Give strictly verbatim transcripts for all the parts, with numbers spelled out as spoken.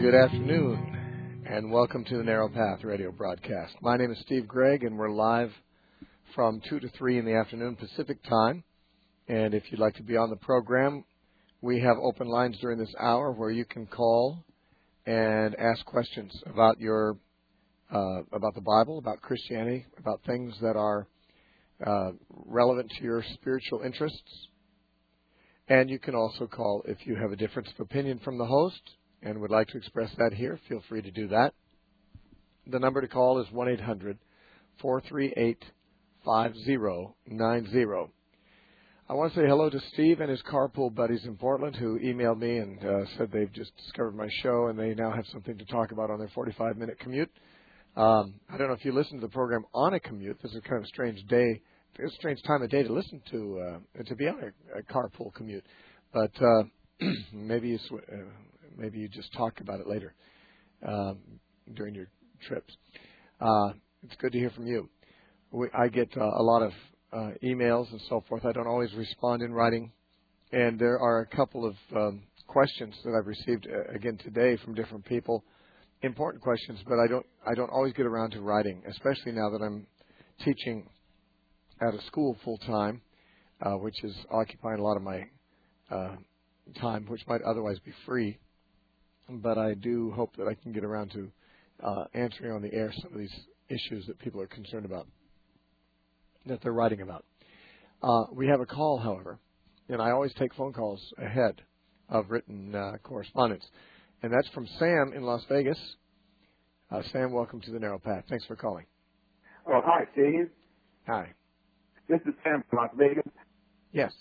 Good afternoon, and welcome to the Narrow Path radio broadcast. My name is Steve Gregg, and we're live from two to three in the afternoon Pacific time. And if you'd like to be on the program, we have open lines during this hour where you can call and ask questions about your uh, about the Bible, about Christianity, about things that are uh, relevant to your spiritual interests. And you can also call if you have a difference of opinion from the host and would like to express that here. Feel free to do that. The number to call is one eight hundred, four three eight, five zero nine zero. I want to say hello to Steve and his carpool buddies in Portland who emailed me and uh, said they've just discovered my show and they now have something to talk about on their forty-five minute commute. Um, I don't know if you listen to the program on a commute. This is kind of a strange day, a strange time of day to listen to, uh, to be on a, a carpool commute. But uh, maybe you sw- uh, maybe you just talk about it later um, during your trips. Uh, it's good to hear from you. We, I get uh, a lot of uh, emails and so forth. I don't always respond in writing, and there are a couple of um, questions that I've received uh, again today from different people. Important questions, but I don't I don't always get around to writing, especially now that I'm teaching at a school full time, uh, which is occupying a lot of my uh, time, which might otherwise be free. But I do hope that I can get around to uh, answering on the air some of these issues that people are concerned about, that they're writing about. Uh, we have a call, however, and I always take phone calls ahead of written uh, correspondence. And that's from Sam in Las Vegas. Uh, Sam, welcome to the Narrow Path. Thanks for calling. Oh, hi, Steve. Hi. This is Sam from Las Vegas. Yes.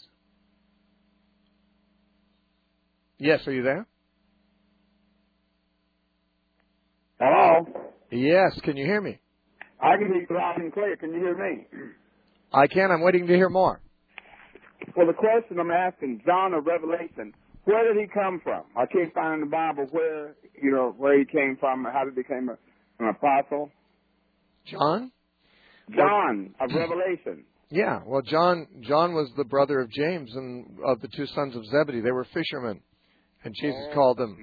Yes, are you there? Hello? Yes, can you hear me? I can hear you loud and clear. Can you hear me? I can. I'm waiting to hear more. Well, the question I'm asking, John of Revelation, where did he come from? I can't find in the Bible where, you know, where he came from and how he became a, an apostle. John? John of Revelation. Yeah, well, John John was the brother of James and of the two sons of Zebedee. They were fishermen, and Jesus oh. called them.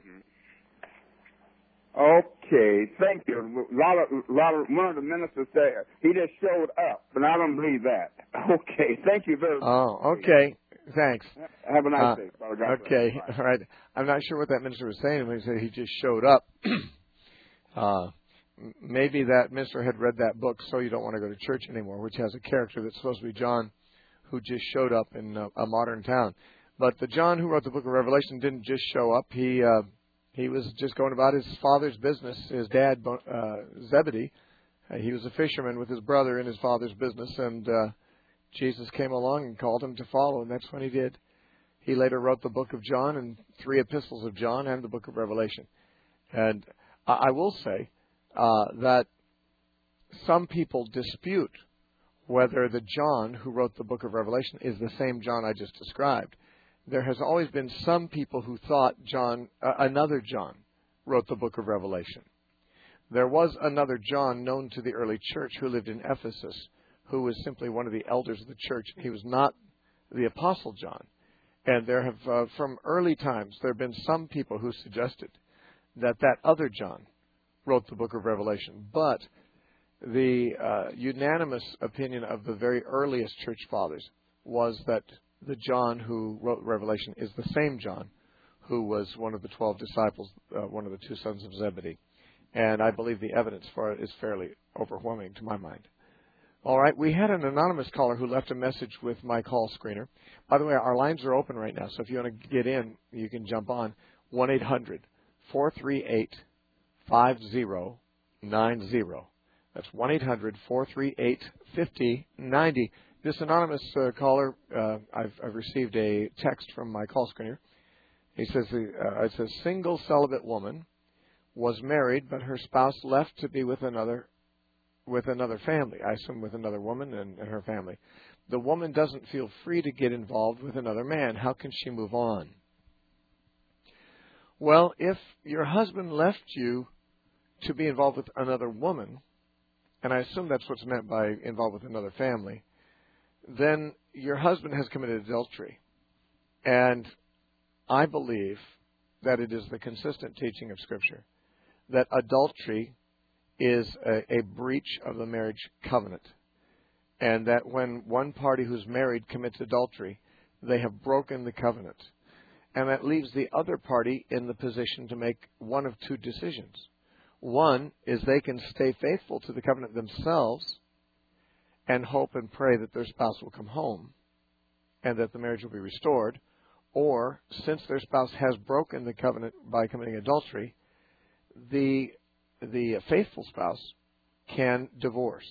Okay, thank you. A lot of, a lot of, one of the ministers said he just showed up, but I don't believe that. Okay, thank you very much. Oh, okay. Thanks. Have a nice uh, day. Father God okay, bless. all right. I'm not sure what that minister was saying when he said he just showed up. uh, maybe that minister had read that book, So You Don't Want to Go to Church Anymore, which has a character that's supposed to be John, who just showed up in a, a modern town. But the John who wrote the book of Revelation didn't just show up. He uh, he was just going about his father's business. His dad, uh, Zebedee, uh, he was a fisherman with his brother in his father's business, and uh, Jesus came along and called him to follow, and that's when he did. He later wrote the book of John and three epistles of John and the book of Revelation. And I, I will say uh, that some people dispute whether the John who wrote the book of Revelation is the same John I just described. There has always been some people who thought John, uh, another John, wrote the book of Revelation. There was another John known to the early church who lived in Ephesus, who was simply one of the elders of the church. He was not the Apostle John. And there have, uh, from early times, there have been some people who suggested that that other John wrote the book of Revelation. But the uh, unanimous opinion of the very earliest church fathers was that the John who wrote Revelation is the same John who was one of the twelve disciples, uh, one of the two sons of Zebedee. And I believe the evidence for it is fairly overwhelming to my mind. All right, we had an anonymous caller who left a message with my call screener. By the way, our lines are open right now, so if you want to get in, you can jump on one eight hundred, four three eight, five zero nine zero. That's one eight hundred, four three eight, five zero nine zero. This anonymous uh, caller, uh, I've, I've received a text from my call screener. He says, uh, it says, single celibate woman was married, but her spouse left to be with another with another family, I assume with another woman and, and her family. The woman doesn't feel free to get involved with another man. How can she move on? Well, if your husband left you to be involved with another woman, and I assume that's what's meant by involved with another family, then your husband has committed adultery. And I believe that it is the consistent teaching of Scripture that adultery is a, a breach of the marriage covenant, and that when one party who's married commits adultery, they have broken the covenant. And that leaves the other party in the position to make one of two decisions. One is they can stay faithful to the covenant themselves and hope and pray that their spouse will come home and that the marriage will be restored. Or, since their spouse has broken the covenant by committing adultery, the the faithful spouse can divorce.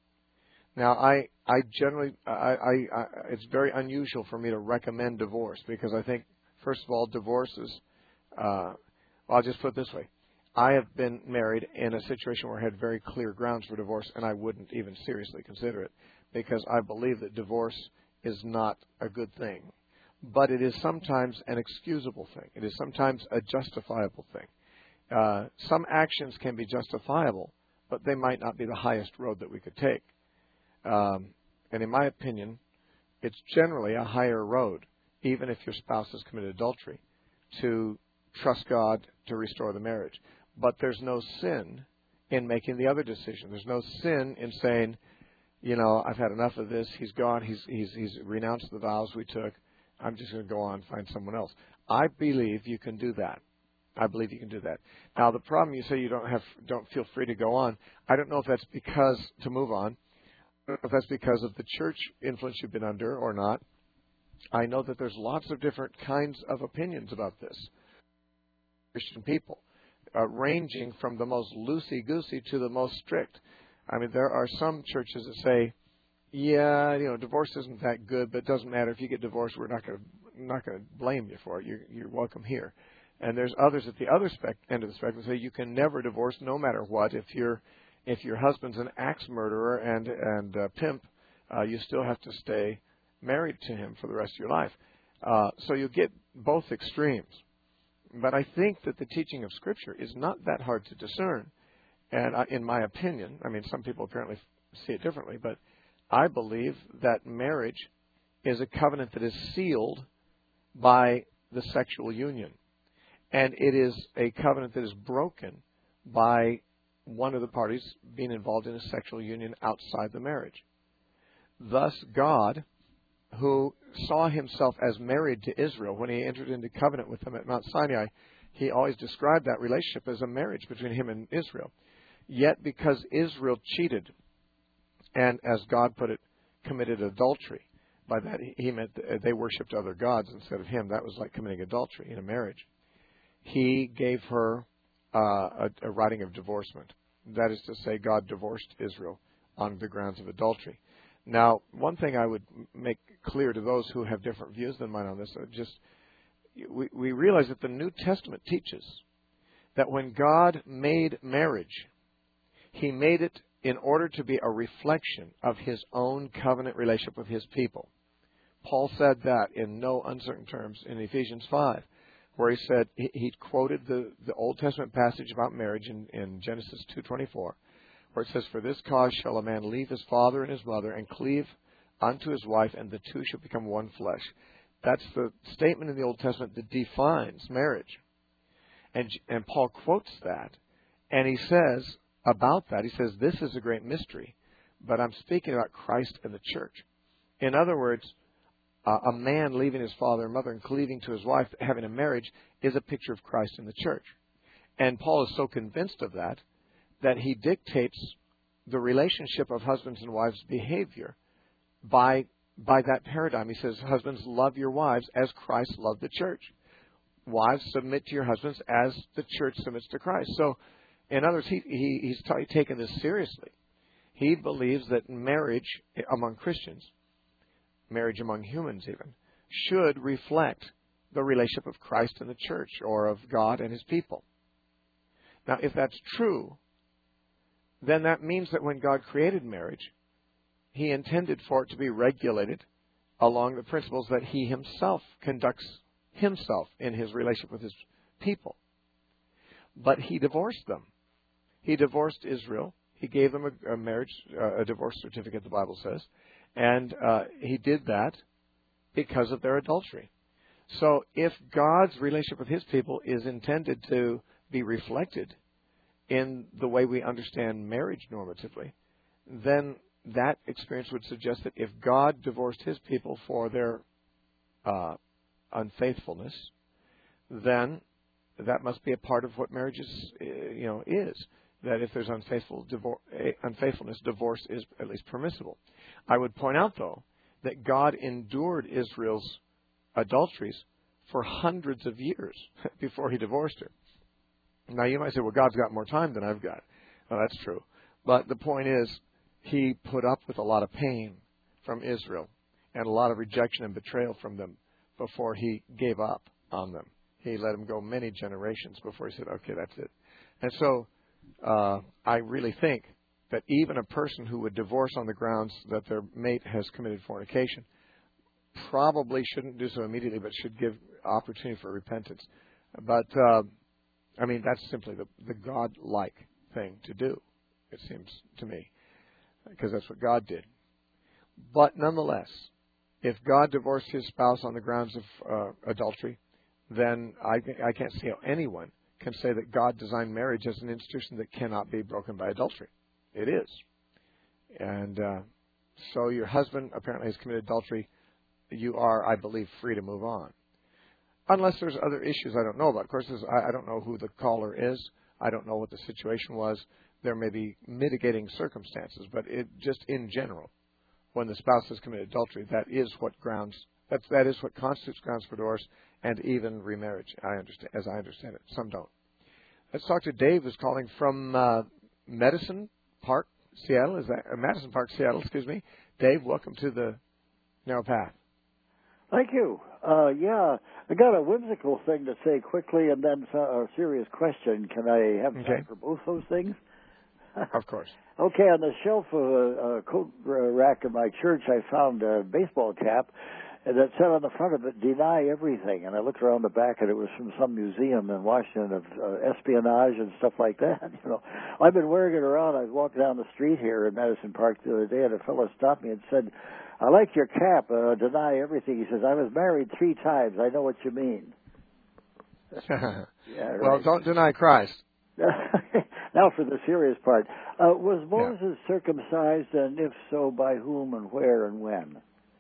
Now, I I generally I, I, I it's very unusual for me to recommend divorce, because I think, first of all, divorce is uh, well, I'll just put it this way: I have been married in a situation where I had very clear grounds for divorce, and I wouldn't even seriously consider it, because I believe that divorce is not a good thing. But it is sometimes an excusable thing. It is sometimes a justifiable thing. Uh, some actions can be justifiable, but they might not be the highest road that we could take. Um, and in my opinion, it's generally a higher road, even if your spouse has committed adultery, to trust God to restore the marriage. But there's no sin in making the other decision. There's no sin in saying, you know, I've had enough of this. He's gone. He's he's he's renounced the vows we took. I'm just going to go on and find someone else. I believe you can do that. I believe you can do that. Now, the problem, you say you don't have, don't feel free to go on. I don't know if that's because, to move on, I don't know if that's because of the church influence you've been under or not. I know that there's lots of different kinds of opinions about this. Christian people, uh, ranging from the most loosey-goosey to the most strict. I mean, there are some churches that say, yeah, you know, divorce isn't that good, but it doesn't matter. If you get divorced, we're not going to not going to blame you for it. You're, you're welcome here. And there's others at the other spec- end of the spectrum that say you can never divorce, no matter what. If your if your husband's an axe murderer and and uh, pimp, uh, you still have to stay married to him for the rest of your life. Uh, so you get both extremes. But I think that the teaching of Scripture is not that hard to discern. And I, in my opinion, I mean, some people apparently see it differently, but I believe that marriage is a covenant that is sealed by the sexual union. And it is a covenant that is broken by one of the parties being involved in a sexual union outside the marriage. Thus, God, who saw himself as married to Israel when he entered into covenant with them at Mount Sinai, he always described that relationship as a marriage between him and Israel. Yet, because Israel cheated, and as God put it, committed adultery, by that he meant they worshipped other gods instead of him. That was like committing adultery in a marriage. He gave her uh, a, a writing of divorcement. That is to say, God divorced Israel on the grounds of adultery. Now, one thing I would make clear to those who have different views than mine on this, uh, just we, we realize that the New Testament teaches that when God made marriage, he made it in order to be a reflection of his own covenant relationship with his people. Paul said that in no uncertain terms in Ephesians five, where he said, he, he quoted the, the Old Testament passage about marriage in, in Genesis two twenty-four, where it says, "For this cause shall a man leave his father and his mother and cleave unto his wife, and the two shall become one flesh." That's the statement in the Old Testament that defines marriage. And, and Paul quotes that, and he says about that, he says, "This is a great mystery, but I'm speaking about Christ and the church." In other words, uh, a man leaving his father and mother and cleaving to his wife, having a marriage, is a picture of Christ and the church. And Paul is so convinced of that, that he dictates the relationship of husbands and wives' behavior by by that paradigm. He says, husbands, love your wives as Christ loved the church. Wives, submit to your husbands as the church submits to Christ. So, in other words, he, he, he's t- taken this seriously. He believes that marriage among Christians, marriage among humans even, should reflect the relationship of Christ and the church, or of God and his people. Now, if that's true, then that means that when God created marriage, he intended for it to be regulated along the principles that he himself conducts himself in his relationship with his people. But he divorced them. He divorced Israel. He gave them a, a marriage, uh, a divorce certificate, the Bible says. And uh, he did that because of their adultery. So if God's relationship with his people is intended to be reflected in the way we understand marriage normatively, then that experience would suggest that if God divorced his people for their uh, unfaithfulness, then that must be a part of what marriage is, you know, is. That if there's unfaithful divor- unfaithfulness, divorce is at least permissible. I would point out, though, that God endured Israel's adulteries for hundreds of years before he divorced her. Now, you might say, well, God's got more time than I've got. Well, that's true. But the point is, he put up with a lot of pain from Israel and a lot of rejection and betrayal from them before he gave up on them. He let them go many generations before he said, okay, that's it. And so uh, I really think that even a person who would divorce on the grounds that their mate has committed fornication probably shouldn't do so immediately, but should give opportunity for repentance. But, uh, I mean, that's simply the, the God-like thing to do, it seems to me, because that's what God did. But nonetheless, if God divorced his spouse on the grounds of uh, adultery, then I, I can't see how anyone can say that God designed marriage as an institution that cannot be broken by adultery. It is. And uh, so your husband apparently has committed adultery. You are, I believe, free to move on. Unless there's other issues I don't know about. Of course, I, I don't know who the caller is. I don't know what the situation was. There may be mitigating circumstances. But it just in general, when the spouse has committed adultery, that is what grounds, that, that is what constitutes grounds for divorce and even remarriage, I understand, as I understand it. Some don't. Let's talk to Dave, who's calling from uh, Medicine Park, Seattle. Is that uh, Madison Park, Seattle? Excuse me. Dave, welcome to the Narrow Path. Thank you. Uh, yeah, I got a whimsical thing to say quickly, and then a serious question. Can I have time okay. for both those things? Of course. Okay, on the shelf of a, a coat rack in my church, I found a baseball cap that said on the front of it, "Deny everything." And I looked around the back, and it was from some museum in Washington of uh, espionage and stuff like that. You know, I've been wearing it around. I walked down the street here in Madison Park the other day, and a fellow stopped me and said, "I like your cap. Uh, deny everything." He says, "I was married three times. I know what you mean." yeah, right. Well, don't deny Christ. Now for the serious part. Uh, was Moses yeah. circumcised, and if so, by whom and where and when?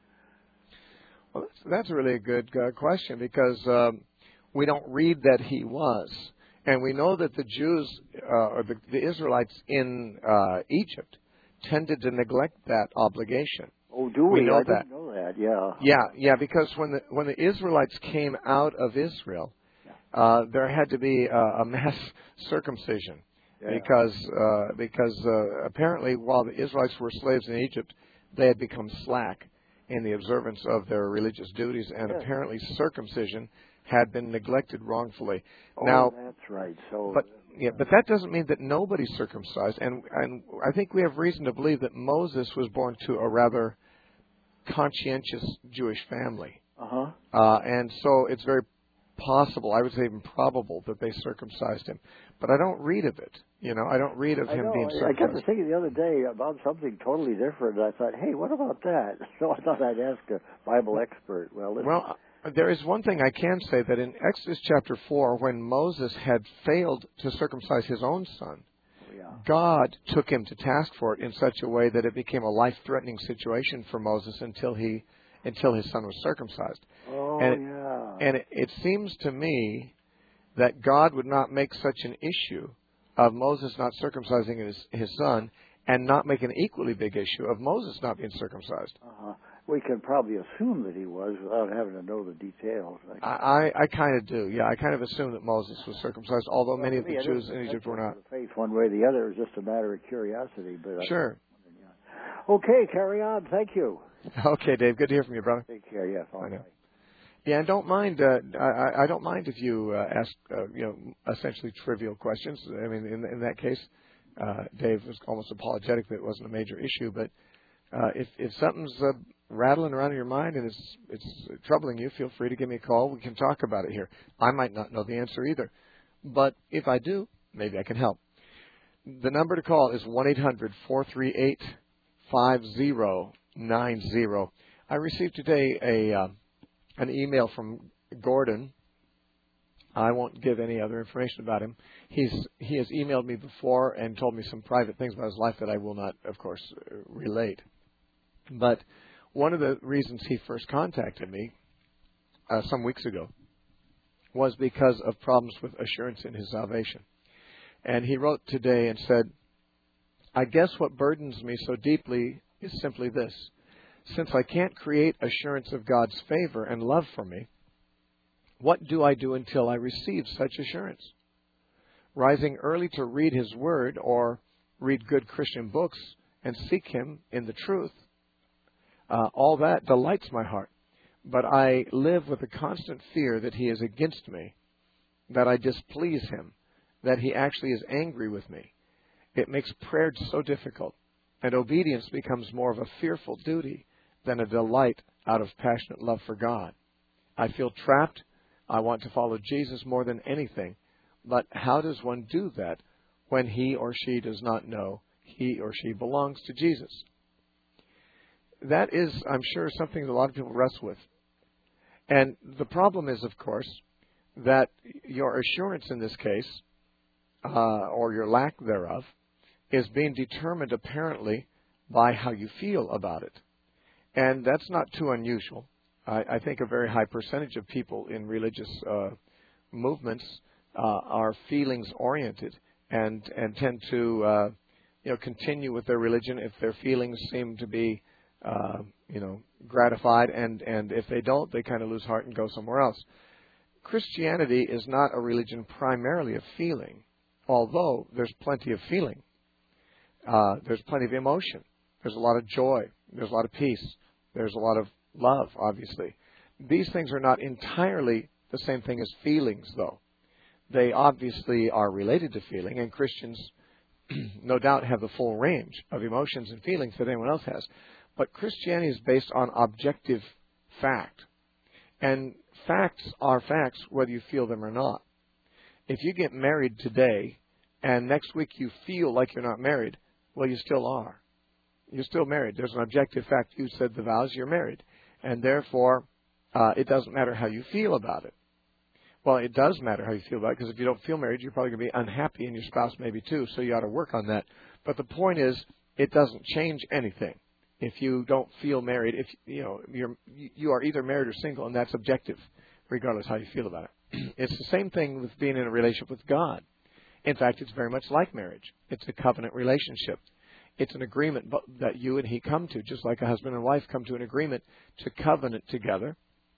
Well, that's, that's really a good uh, question, because um, we don't read that he was. And we know that the Jews, uh, or the, the Israelites in uh, Egypt, tended to neglect that obligation. Oh, do we? we know I that. didn't know that, yeah. Yeah, yeah, because when the, when the Israelites came out of Israel, uh, there had to be uh, a mass circumcision. Yeah. Because uh, because uh, apparently while the Israelites were slaves in Egypt, they had become slack in the observance of their religious duties, and yeah. apparently circumcision had been neglected wrongfully. Oh, now, that's right. So, but yeah, but that doesn't mean that nobody's circumcised, and and I think we have reason to believe that Moses was born to a rather conscientious Jewish family. Uh-huh. Uh, and so it's very possible, I would say even probable, that they circumcised him. But I don't read of it. You know, I don't read of I him know. being circumcised. I got to thinking the other day about something totally different. I thought, hey, what about that? So I thought I'd ask a Bible expert. Well, well, there is one thing I can say, that in Exodus chapter four, when Moses had failed to circumcise his own son, oh, yeah. God took him to task for it in such a way that it became a life-threatening situation for Moses until he, until his son was circumcised. Oh, and it, yeah. And it, it seems to me that God would not make such an issue of Moses not circumcising his, his son, and not make an equally big issue of Moses not being circumcised. Uh-huh. We can probably assume that he was without having to know the details. I, I, I kind of do, yeah. I kind of assume that Moses was circumcised, although well, many of me, the Jews in Egypt were not. The faith one way or the other is just a matter of curiosity. But sure. I, okay, carry on. Thank you. Okay, Dave. Good to hear from you, brother. Take care. Yes. All right. Yeah, and don't mind. Uh, I, I don't mind if you uh, ask, uh, you know, essentially trivial questions. I mean, in, in that case, uh, Dave was almost apologetic that it wasn't a major issue. But uh, if if something's uh, rattling around in your mind and it's it's troubling you, feel free to give me a call. We can talk about it here. I might not know the answer either, but if I do, maybe I can help. The number to call is one eight hundred four three eight five zero nine zero. I received today a uh, an email from Gordon, I won't give any other information about him. He's he has emailed me before and told me some private things about his life that I will not, of course, uh, relate. But one of the reasons he first contacted me uh, some weeks ago was because of problems with assurance in his salvation. And he wrote today and said, I guess what burdens me so deeply is simply this. Since I can't create assurance of God's favor and love for me, what do I do until I receive such assurance? Rising early to read His Word or read good Christian books and seek Him in the truth, uh, all that delights my heart. But I live with a constant fear that He is against me, that I displease Him, that He actually is angry with me. It makes prayer so difficult, and obedience becomes more of a fearful duty than a delight out of passionate love for God. I feel trapped. I want to follow Jesus more than anything. But how does one do that when he or she does not know he or she belongs to Jesus? That is, I'm sure, something that a lot of people wrestle with. And the problem is, of course, that your assurance in this case, uh, or your lack thereof, is being determined apparently by how you feel about it. And that's not too unusual. I, I think a very high percentage of people in religious uh, movements uh, are feelings-oriented and, and tend to uh, you know, continue with their religion if their feelings seem to be uh, you know, gratified, and, and if they don't, they kind of lose heart and go somewhere else. Christianity is not a religion primarily of feeling, although there's plenty of feeling. Uh, there's plenty of emotion. There's a lot of joy. There's a lot of peace. There's a lot of love, obviously. These things are not entirely the same thing as feelings, though. They obviously are related to feeling, and Christians no doubt have the full range of emotions and feelings that anyone else has. But Christianity is based on objective fact. And facts are facts whether you feel them or not. If you get married today and next week you feel like you're not married, well, you still are. You're still married. There's an objective fact. You said the vows, you're married. And therefore, uh, it doesn't matter how you feel about it. Well, it does matter how you feel about it, because if you don't feel married, you're probably going to be unhappy, and your spouse maybe too, so you ought to work on that. But the point is, it doesn't change anything. If you don't feel married, if you know you're you are either married or single, and that's objective, regardless how you feel about it. It's the same thing with being in a relationship with God. In fact, it's very much like marriage. It's a covenant relationship. It's an agreement that you and he come to, just like a husband and wife come to an agreement to covenant together,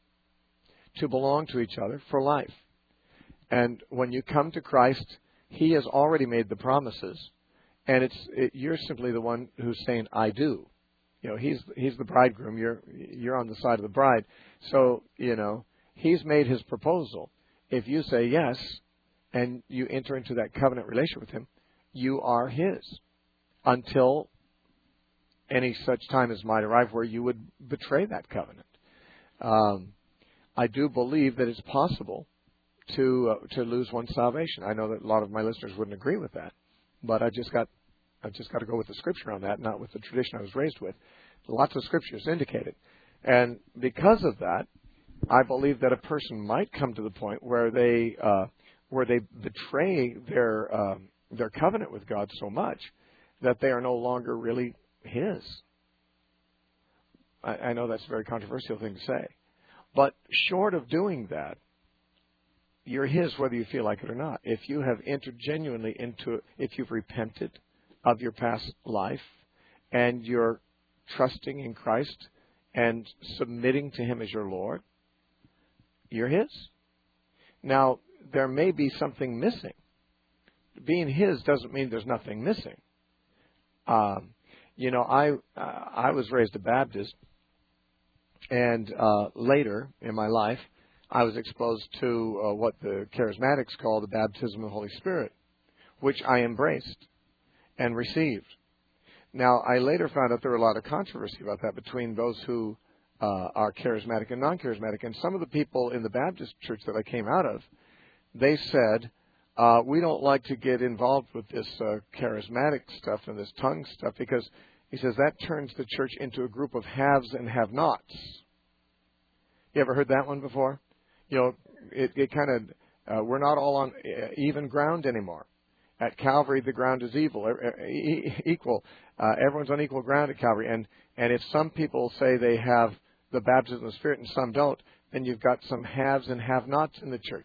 to belong to each other for life. And when you come to Christ, he has already made the promises, and it's it, you're simply the one who's saying, I do. You know, he's he's the bridegroom. You're you're on the side of the bride. So, you know, he's made his proposal. If you say yes, and you enter into that covenant relationship with him, you are his until any such time as might arrive where you would betray that covenant. Um, I do believe that it's possible to uh, to lose one's salvation. I know that a lot of my listeners wouldn't agree with that, but I just got I just got to go with the scripture on that, not with the tradition I was raised with. Lots of scriptures indicate it, and because of that, I believe that a person might come to the point where they uh, where they betray their uh, their covenant with God so much that they are no longer really his. I, I know that's a very controversial thing to say, but short of doing that, you're his whether you feel like it or not. If you have entered genuinely into it, if you've repented of your past life and you're trusting in Christ and submitting to him as your Lord, you're his. Now, there may be something missing. Being his doesn't mean there's nothing missing. Um, you know, I uh, I was raised a Baptist, and uh, later in my life, I was exposed to uh, what the charismatics call the baptism of the Holy Spirit, which I embraced and received. Now, I later found out there were a lot of controversy about that between those who uh, are charismatic and non-charismatic. And some of the people in the Baptist church that I came out of, they said, uh, we don't like to get involved with this uh, charismatic stuff and this tongue stuff because, he says, that turns the church into a group of haves and have-nots. You ever heard that one before? You know, it, it kind of Uh, we're not all on uh, even ground anymore. At Calvary, the ground is evil, uh, e- equal. Uh, everyone's on equal ground at Calvary. And, and if some people say they have the baptism of the Spirit and some don't, then you've got some haves and have-nots in the church.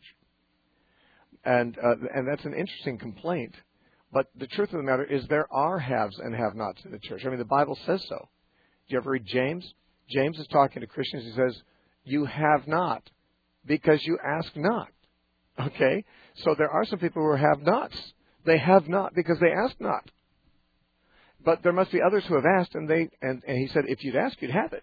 And uh, and that's an interesting complaint. But the truth of the matter is there are haves and have-nots in the church. I mean, the Bible says so. Do you ever read James? James is talking to Christians. He says, you have not because you ask not. Okay? So there are some people who are have-nots. They have not because they ask not. But there must be others who have asked, and they and, and he said, if you'd ask, you'd have it.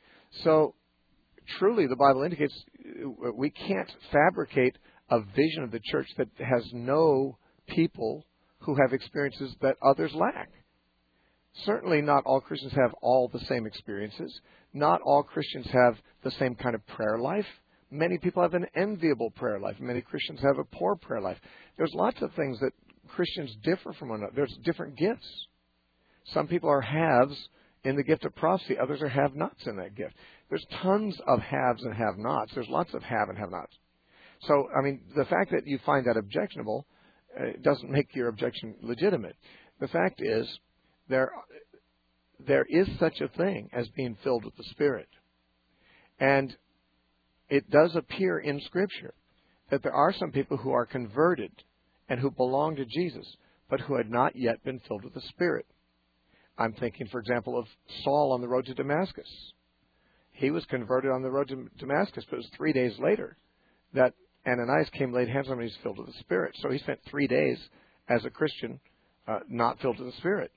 So truly, the Bible indicates we can't fabricate a vision of the church that has no people who have experiences that others lack. Certainly not all Christians have all the same experiences. Not all Christians have the same kind of prayer life. Many people have an enviable prayer life. Many Christians have a poor prayer life. There's lots of things that Christians differ from one another. There's different gifts. Some people are haves in the gift of prophecy. Others are have-nots in that gift. There's tons of haves and have-nots. There's lots of have and have-nots. So, I mean, the fact that you find that objectionable uh, doesn't make your objection legitimate. The fact is, there, there is such a thing as being filled with the Spirit. And it does appear in Scripture that there are some people who are converted and who belong to Jesus, but who had not yet been filled with the Spirit. I'm thinking, for example, of Saul on the road to Damascus. He was converted on the road to Damascus, but it was three days later that Ananias came, laid hands on him, and he was filled with the Spirit. So he spent three days as a Christian uh, not filled with the Spirit.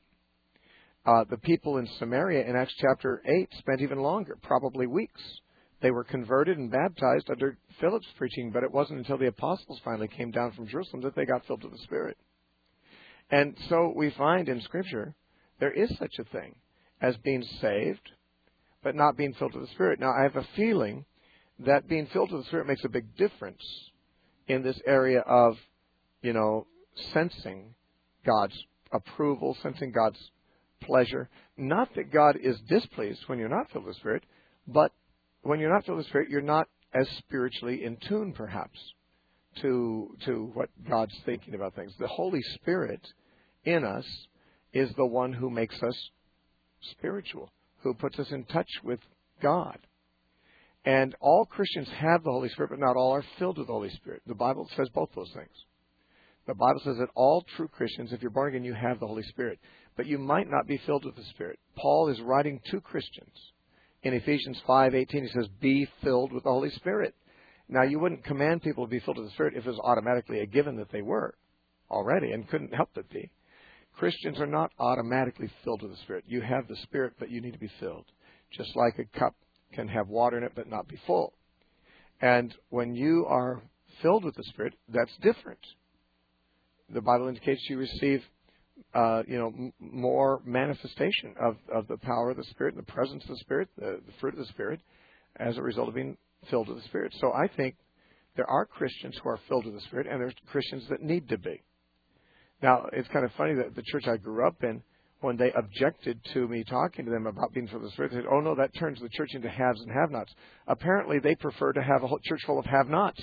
Uh, the people in Samaria in Acts chapter eight spent even longer, probably weeks. They were converted and baptized under Philip's preaching, but it wasn't until the apostles finally came down from Jerusalem that they got filled with the Spirit. And so we find in Scripture there is such a thing as being saved, but not being filled with the Spirit. Now, I have a feeling that being filled with the Spirit makes a big difference in this area of, you know, sensing God's approval, sensing God's pleasure. Not that God is displeased when you're not filled with the Spirit, but when you're not filled with the Spirit, you're not as spiritually in tune, perhaps, to to what God's thinking about things. The Holy Spirit in us is the one who makes us spiritual, who puts us in touch with God. And all Christians have the Holy Spirit, but not all are filled with the Holy Spirit. The Bible says both those things. The Bible says that all true Christians, if you're born again, you have the Holy Spirit. But you might not be filled with the Spirit. Paul is writing to Christians. In Ephesians five eighteen, he says, be filled with the Holy Spirit. Now, you wouldn't command people to be filled with the Spirit if it was automatically a given that they were already and couldn't help but be. Christians are not automatically filled with the Spirit. You have the Spirit, but you need to be filled. Just like a cup can have water in it but not be full. And when you are filled with the Spirit, that's different. The Bible indicates you receive uh, you know, m- more manifestation of, of the power of the Spirit and the presence of the Spirit, the, the fruit of the Spirit, as a result of being filled with the Spirit. So I think there are Christians who are filled with the Spirit, and there's Christians that need to be. Now, it's kind of funny that the church I grew up in, when they objected to me talking to them about being filled with the Spirit, they said, oh, no, that turns the church into haves and have-nots. Apparently, they prefer to have a whole church full of have-nots.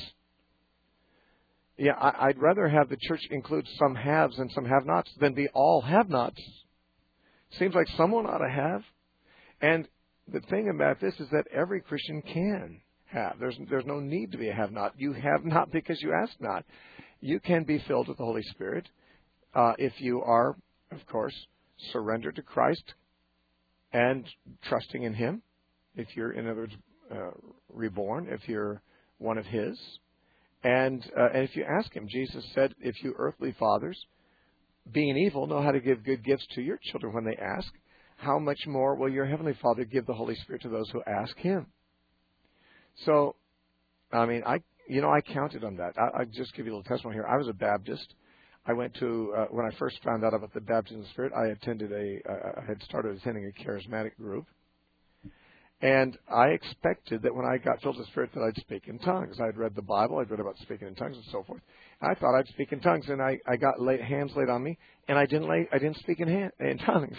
Yeah, I, I'd rather have the church include some haves and some have-nots than be all have-nots. Seems like someone ought to have. And the thing about this is that every Christian can have. There's, there's no need to be a have-not. You have not because you ask not. You can be filled with the Holy Spirit uh, if you are, of course, surrendered to Christ and trusting in Him. If you're, in other words, uh, reborn, if you're one of His. And, uh, and if you ask Him, Jesus said, if you earthly fathers, being evil, know how to give good gifts to your children when they ask, how much more will your Heavenly Father give the Holy Spirit to those who ask Him? So, I mean, I you know, I counted on that. I, I'll just give you a little testimony here. I was a Baptist. I went to, uh, when I first found out about the baptism of the Spirit, I attended a, uh, I had started attending a charismatic group. And I expected that when I got filled with the Spirit that I'd speak in tongues. I'd read the Bible. I'd read about speaking in tongues and so forth. I thought I'd speak in tongues, and I, I got lay, hands laid on me, and I didn't lay, I didn't speak in, hand, in tongues.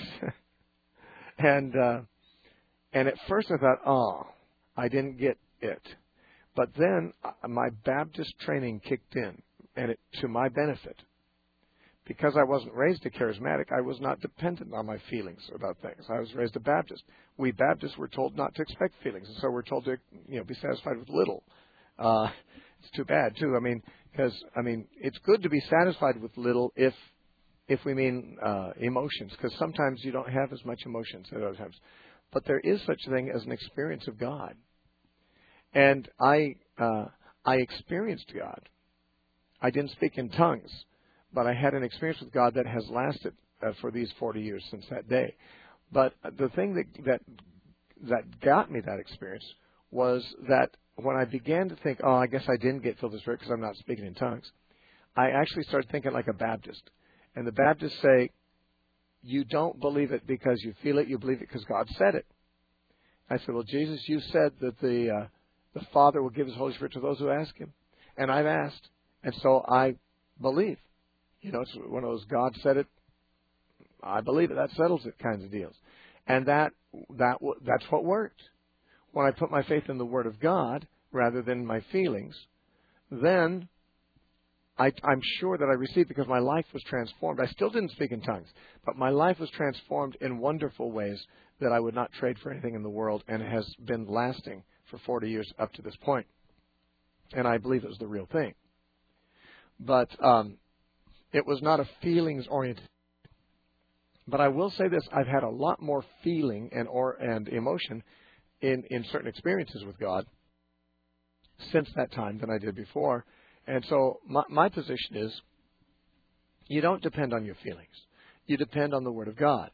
and uh, and at first I thought, oh, I didn't get it. But then uh, my Baptist training kicked in, and it, to my benefit. Because I wasn't raised a charismatic, I was not dependent on my feelings about things. I was raised a Baptist. We Baptists were told not to expect feelings, and so we're told to, you know, be satisfied with little. Uh, it's too bad, too. I mean, because I mean, it's good to be satisfied with little if, if we mean uh, emotions, because sometimes you don't have as much emotions at other times. But there is such a thing as an experience of God, and I, uh, I experienced God. I didn't speak in tongues. But I had an experience with God that has lasted uh, for these forty years since that day. But the thing that, that that got me that experience was that when I began to think, oh, I guess I didn't get filled with the Spirit because I'm not speaking in tongues, I actually started thinking like a Baptist. And the Baptists say, you don't believe it because you feel it, you believe it because God said it. I said, well, Jesus, you said that the uh, the Father will give His Holy Spirit to those who ask Him. And I've asked. And so I believe. You know, it's one of those God said it, I believe it, that settles it kinds of deals. And that that that's what worked. When I put my faith in the Word of God rather than my feelings, then I, I'm sure that I received because my life was transformed. I still didn't speak in tongues, but my life was transformed in wonderful ways that I would not trade for anything in the world, and has been lasting for forty years up to this point. And I believe it was the real thing. But um it was not a feelings-oriented. But I will say this, I've had a lot more feeling and or and emotion in, in certain experiences with God since that time than I did before. And so my, my position is, you don't depend on your feelings. You depend on the Word of God.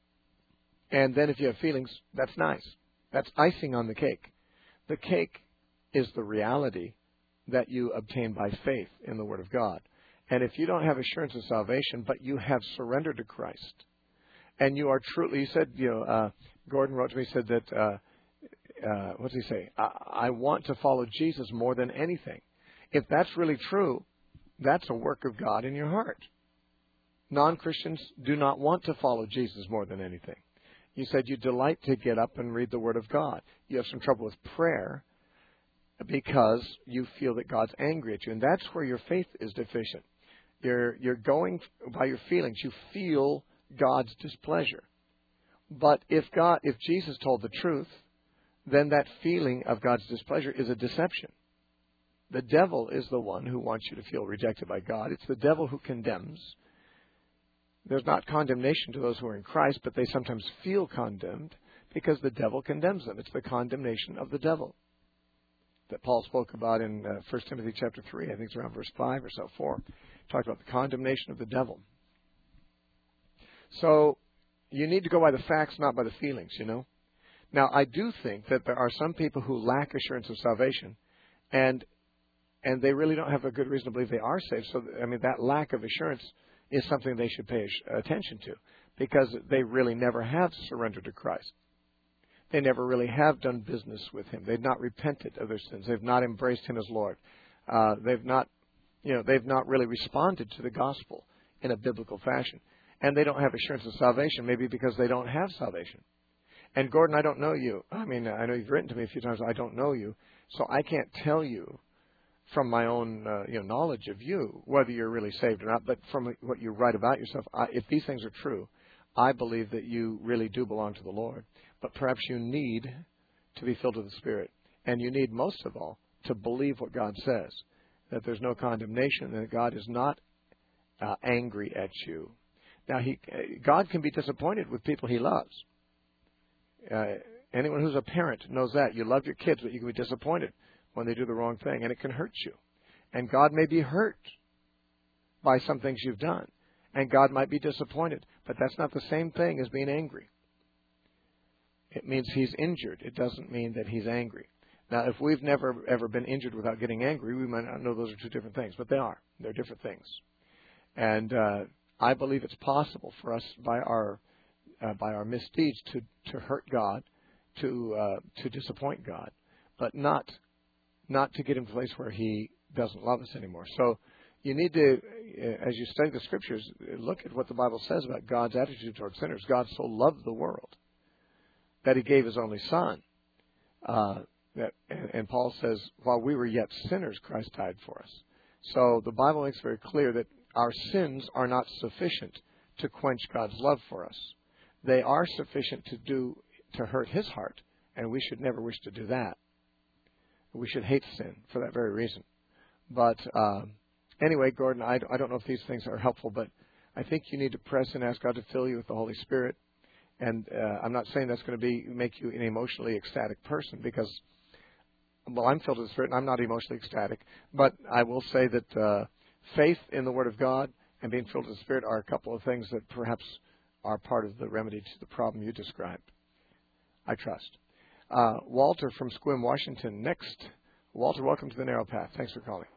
And then if you have feelings, that's nice. That's icing on the cake. The cake is the reality that you obtain by faith in the Word of God. And if you don't have assurance of salvation, but you have surrendered to Christ, and you are truly, he said, you know, uh, Gordon wrote to me, said that, uh, uh, what does he say? I, I want to follow Jesus more than anything. If that's really true, that's a work of God in your heart. Non-Christians do not want to follow Jesus more than anything. You said you delight to get up and read the Word of God. You have some trouble with prayer because you feel that God's angry at you, and that's where your faith is deficient. You're, you're going by your feelings. You feel God's displeasure. But if God, if Jesus told the truth, then that feeling of God's displeasure is a deception. The devil is the one who wants you to feel rejected by God. It's the devil who condemns. There's not condemnation to those who are in Christ, but they sometimes feel condemned because the devil condemns them. It's the condemnation of the devil that Paul spoke about in uh, First Timothy chapter three. I think it's around verse five or so, four. Talked about the condemnation of the devil. So you need to go by the facts, not by the feelings, you know. Now, I do think that there are some people who lack assurance of salvation, and and they really don't have a good reason to believe they are saved. So, I mean, that lack of assurance is something they should pay attention to, because they really never have surrendered to Christ. They never really have done business with Him. They've not repented of their sins. They've not embraced Him as Lord. Uh, they've not, you know, they've not really responded to the gospel in a biblical fashion. And they don't have assurance of salvation, maybe because they don't have salvation. And Gordon, I don't know you. I mean, I know you've written to me a few times. I don't know you, so I can't tell you from my own, uh, you know, knowledge of you whether you're really saved or not. But from what you write about yourself, I, if these things are true, I believe that you really do belong to the Lord. But perhaps you need to be filled with the Spirit, and you need most of all to believe what God says, that there's no condemnation, and that God is not uh, angry at you. Now, he, God can be disappointed with people He loves. Uh, anyone who's a parent knows that. You love your kids, but you can be disappointed when they do the wrong thing, and it can hurt you. And God may be hurt by some things you've done, and God might be disappointed, but that's not the same thing as being angry. It means He's injured. It doesn't mean that He's angry. Now, if we've never, ever been injured without getting angry, we might not know those are two different things, but they are. They're different things. And uh, I believe it's possible for us, by our uh, by our misdeeds, to, to hurt God, to uh, to disappoint God, but not not to get in a place where He doesn't love us anymore. So you need to, as you study the Scriptures, look at what the Bible says about God's attitude towards sinners. God so loved the world that He gave His only Son. Uh, That, and, and Paul says, while we were yet sinners, Christ died for us. So the Bible makes very clear that our sins are not sufficient to quench God's love for us. They are sufficient to do to hurt His heart, and we should never wish to do that. We should hate sin for that very reason. But uh, anyway, Gordon, I, I don't know if these things are helpful, but I think you need to press and ask God to fill you with the Holy Spirit. And uh, I'm not saying that's going to be make you an emotionally ecstatic person, because, well, I'm filled with the Spirit and I'm not emotionally ecstatic. But I will say that uh, faith in the Word of God and being filled with the Spirit are a couple of things that perhaps are part of the remedy to the problem you described. I trust. Uh, Walter from Sequim, Washington. Next. Walter, welcome to the Narrow Path. Thanks for calling.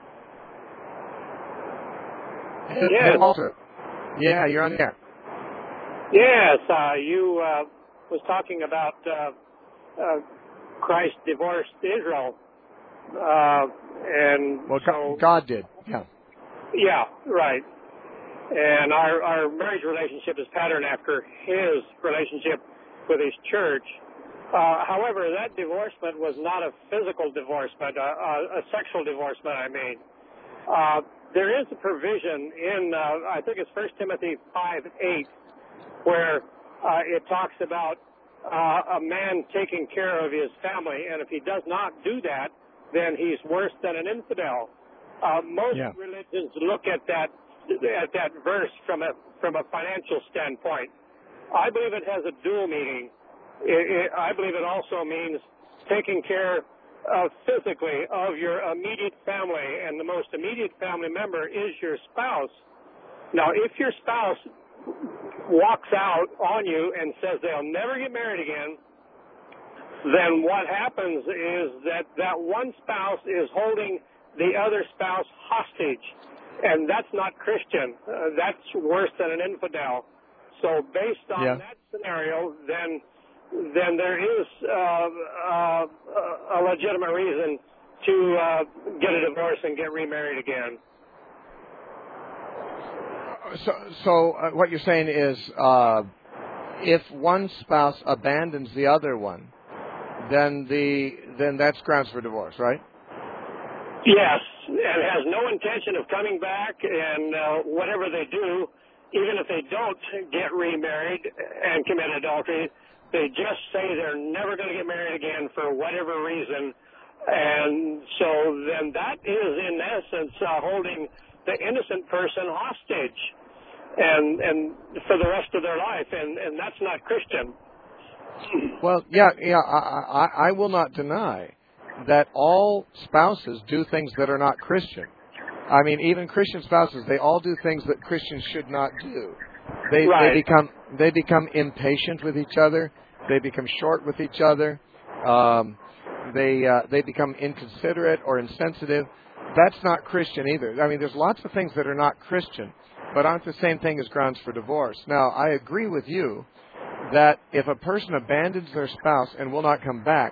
Hey, yes. hey, Walter. Yeah, you're on the air. Yes, uh, you uh, was talking about uh, uh, Christ divorced Israel, uh, and well, so, God did. Yeah. Yeah, right. And our our marriage relationship is patterned after His relationship with His church. Uh, however, that divorcement was not a physical divorcement, a, a, a sexual divorcement, I mean. Uh, there is a provision in, uh, I think it's First Timothy five eight, where uh, it talks about uh, a man taking care of his family, and if he does not do that, then he's worse than an infidel. Uh, most yeah. religions look at that at that verse from a from a financial standpoint. I believe it has a dual meaning. It, it, I believe it also means taking care uh, physically of your immediate family, and the most immediate family member is your spouse. Now, if your spouse walks out on you and says they'll never get married again, then what happens is that that one spouse is holding the other spouse hostage, and that's not Christian. Uh, that's worse than an infidel. So based on yeah. that scenario, then then there is uh, uh, a legitimate reason to uh, get a divorce and get remarried again. So, so uh, what you're saying is, uh, if one spouse abandons the other one, then the then that's grounds for divorce, right? Yes, and has no intention of coming back, and uh, whatever they do, even if they don't get remarried and commit adultery, they just say they're never going to get married again for whatever reason, and so then that is in essence uh, holding the innocent person hostage, and and for the rest of their life, and, and that's not Christian. Well, yeah, yeah, I, I, I will not deny that all spouses do things that are not Christian. I mean, even Christian spouses, they all do things that Christians should not do. They, right. they become they become impatient with each other. They become short with each other. Um, they uh, they become inconsiderate or insensitive. That's not Christian either. I mean, there's lots of things that are not Christian, but aren't the same thing as grounds for divorce. Now, I agree with you that if a person abandons their spouse and will not come back,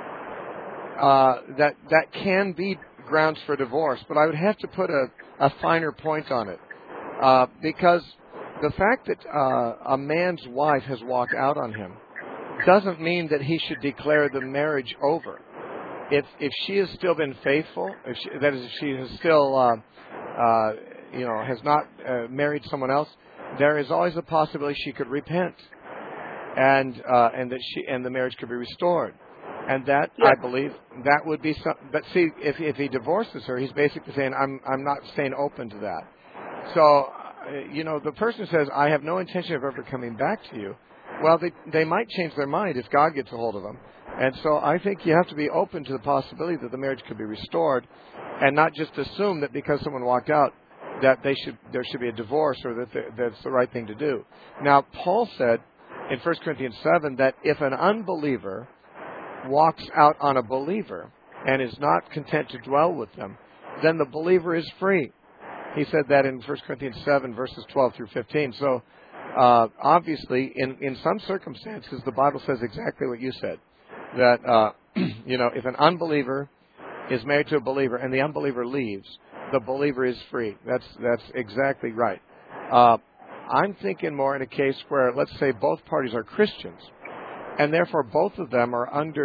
uh, that that can be grounds for divorce. But I would have to put a, a finer point on it, uh, because the fact that uh, a man's wife has walked out on him doesn't mean that he should declare the marriage over. If if she has still been faithful, if she, that is, if she has still, uh, uh, you know, has not uh, married someone else, there is always a possibility she could repent, and uh, and that she and the marriage could be restored. And that, yeah. I believe, that would be some. But see, if if he divorces her, he's basically saying, I'm I'm not staying open to that. So, uh, you know, the person says, I have no intention of ever coming back to you. Well, they they might change their mind if God gets a hold of them. And so I think you have to be open to the possibility that the marriage could be restored, and not just assume that because someone walked out that they should there should be a divorce, or that that's the right thing to do. Now, Paul said in First Corinthians seven that if an unbeliever walks out on a believer and is not content to dwell with them, then the believer is free. He said that in First Corinthians seven, verses twelve through fifteen. So, uh, obviously, in, in some circumstances, the Bible says exactly what you said. That, uh, you know, if an unbeliever is married to a believer and the unbeliever leaves, the believer is free. That's that's exactly right. Uh, I'm thinking more in a case where, let's say, both parties are Christians, and therefore both of them are under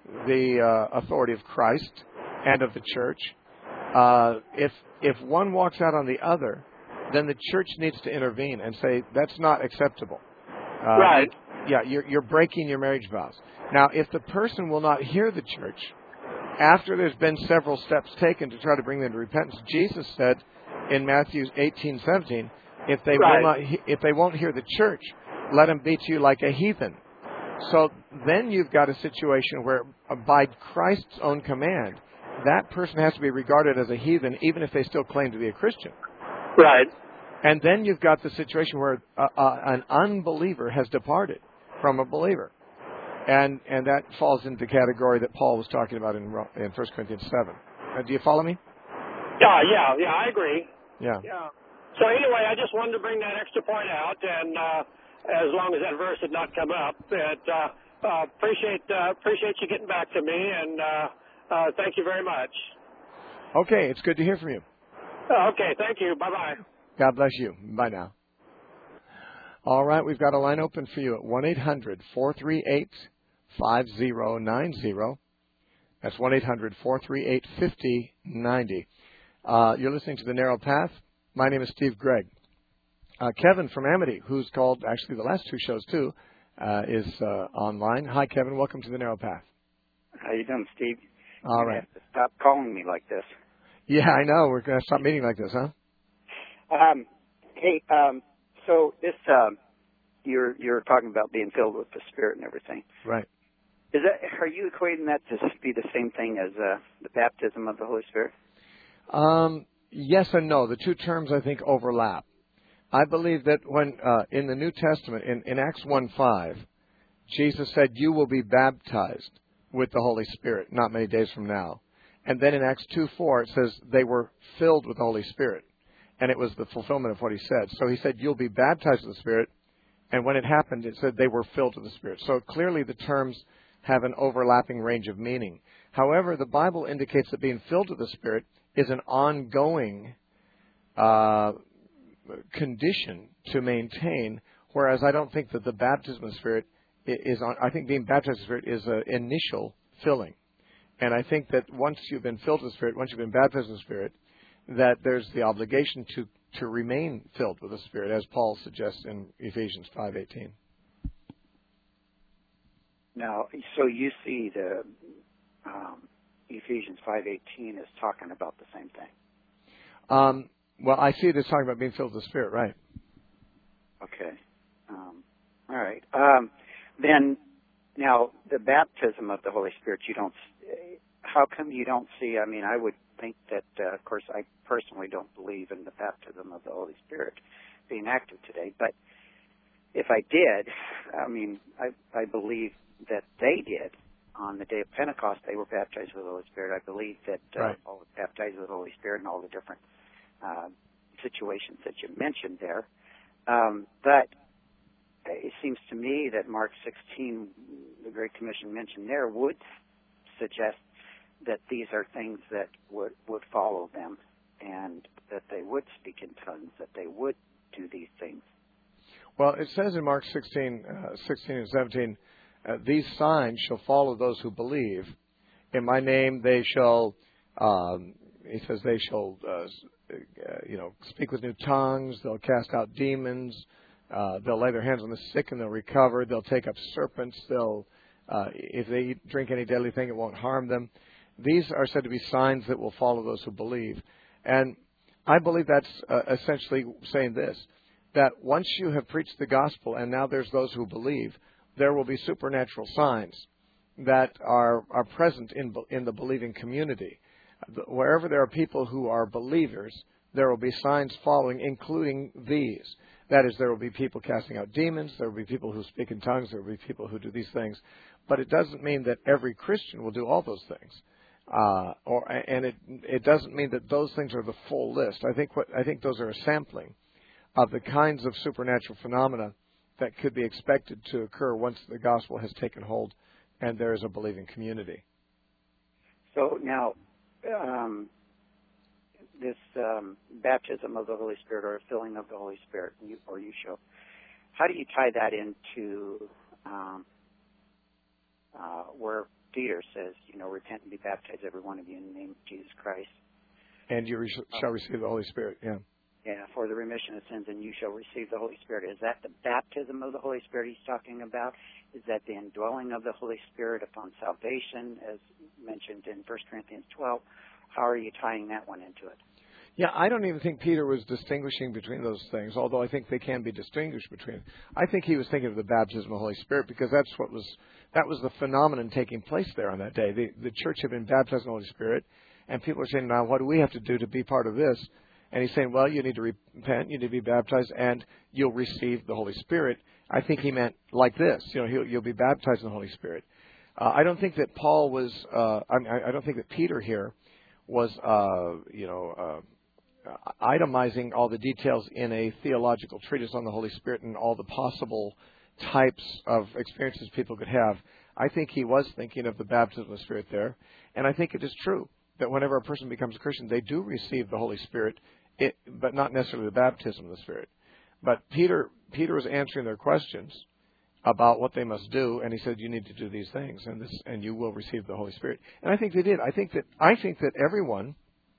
the uh, authority of Christ and of the church. Uh, if if one walks out on the other, then the church needs to intervene and say that's not acceptable. Uh, right. Yeah, you're, you're breaking your marriage vows. Now, if the person will not hear the church, after there's been several steps taken to try to bring them to repentance, Jesus said in Matthew eighteen seventeen, if they right. will not, he- if they won't hear the church, let them be to you like a heathen. So then you've got a situation where, uh, by Christ's own command, that person has to be regarded as a heathen, even if they still claim to be a Christian. Right. And then you've got the situation where uh, uh, an unbeliever has departed from a believer. And and that falls into the category that Paul was talking about in in First Corinthians seven. Uh, do you follow me? Yeah, yeah, yeah, I agree. Yeah. Yeah. So anyway, I just wanted to bring that extra point out, and uh, as long as that verse had not come up, but uh, uh, appreciate uh, appreciate you getting back to me, and uh, uh, thank you very much. Okay, it's good to hear from you. Uh, okay, thank you. Bye bye. God bless you. Bye now. All right, we've got a line open for you at one eight hundred four three eight five zero nine zero. That's one eight hundred four three eight five zero nine zero. Uh, you're listening to The Narrow Path. My name is Steve Gregg. Uh, Kevin from Amity, who's called actually the last two shows too, uh, is uh, online. Hi, Kevin. Welcome to The Narrow Path. How you doing, Steve? All you right. have to stop calling me like this. Yeah, I know. We're going to stop meeting like this, huh? Um, hey, um, so this um, you're you're talking about being filled with the Spirit and everything. Right. Is that are you equating that to be the same thing as uh, the baptism of the Holy Spirit? Um, yes and no. The two terms, I think, overlap. I believe that when uh, in the New Testament, in, in Acts one five, Jesus said, "You will be baptized with the Holy Spirit not many days from now." And then in Acts two four, it says they were filled with the Holy Spirit. And it was the fulfillment of what he said. So he said, "You'll be baptized with the Spirit." And when it happened, it said they were filled with the Spirit. So clearly the terms have an overlapping range of meaning. However, the Bible indicates that being filled with the Spirit is an ongoing uh, condition to maintain, whereas I don't think that the baptism of the Spirit is on, I think being baptized with the Spirit is an initial filling. And I think that once you've been filled with the Spirit, once you've been baptized with the Spirit, that there's the obligation to, to remain filled with the Spirit, as Paul suggests in Ephesians five eighteen. Now, so you see the um, Ephesians five eighteen is talking about the same thing. Um, well, I see it as talking about being filled with the Spirit, right? Okay. Um, all right. Um, then, now, the baptism of the Holy Spirit, you don't, how come you don't see, I mean, I would think that, uh, of course, I personally don't believe in the baptism of the Holy Spirit being active today, but if I did, I mean, I, I believe that they did. On the day of Pentecost, they were baptized with the Holy Spirit. I believe that uh, right. all were baptized with the Holy Spirit in all the different uh, situations that you mentioned there. Um, but it seems to me that Mark sixteen, the Great Commission mentioned there, would suggest that these are things that would, would follow them and that they would speak in tongues, that they would do these things. Well, it says in Mark sixteen, uh, sixteen and seventeen, uh, these signs shall follow those who believe. In my name they shall, um, he says, they shall, uh, uh, you know, speak with new tongues. They'll cast out demons. Uh, they'll lay their hands on the sick and they'll recover. They'll take up serpents. They'll, uh, if they eat, drink any deadly thing, it won't harm them. These are said to be signs that will follow those who believe. And I believe that's uh, essentially saying this, that once you have preached the gospel and now there's those who believe, there will be supernatural signs that are, are present in, in the believing community. Wherever there are people who are believers, there will be signs following, including these. That is, there will be people casting out demons, there will be people who speak in tongues, there will be people who do these things. But it doesn't mean that every Christian will do all those things. Uh, or and it it doesn't mean that those things are the full list. I think what I think those are a sampling of the kinds of supernatural phenomena that could be expected to occur once the gospel has taken hold and there is a believing community. So now, um, this um, baptism of the Holy Spirit or filling of the Holy Spirit, you, or you show, how do you tie that into um, uh, where Peter says, you know, repent and be baptized, every one of you, in the name of Jesus Christ. And you re- shall receive the Holy Spirit, yeah. Yeah, for the remission of sins, and you shall receive the Holy Spirit. Is that the baptism of the Holy Spirit he's talking about? Is that the indwelling of the Holy Spirit upon salvation, as mentioned in First Corinthians twelve? How are you tying that one into it? Yeah, I don't even think Peter was distinguishing between those things, although I think they can be distinguished between. I think he was thinking of the baptism of the Holy Spirit because that's what was that was the phenomenon taking place there on that day. The, the church had been baptized in the Holy Spirit, and people are saying, now, what do we have to do to be part of this? And he's saying, well, you need to repent, you need to be baptized, and you'll receive the Holy Spirit. I think he meant like this, you know, he'll, you'll be baptized in the Holy Spirit. Uh, I don't think that Paul was, uh, I, mean, I don't think that Peter here was, uh, you know, uh, itemizing all the details in a theological treatise on the Holy Spirit and all the possible types of experiences people could have. I think he was thinking of the baptism of the Spirit there, and I think it is true that whenever a person becomes a Christian, they do receive the Holy Spirit, it, but not necessarily the baptism of the Spirit. But Peter, Peter was answering their questions about what they must do, and he said, "You need to do these things, and this, and you will receive the Holy Spirit." And I think they did. I think that I think that everyone,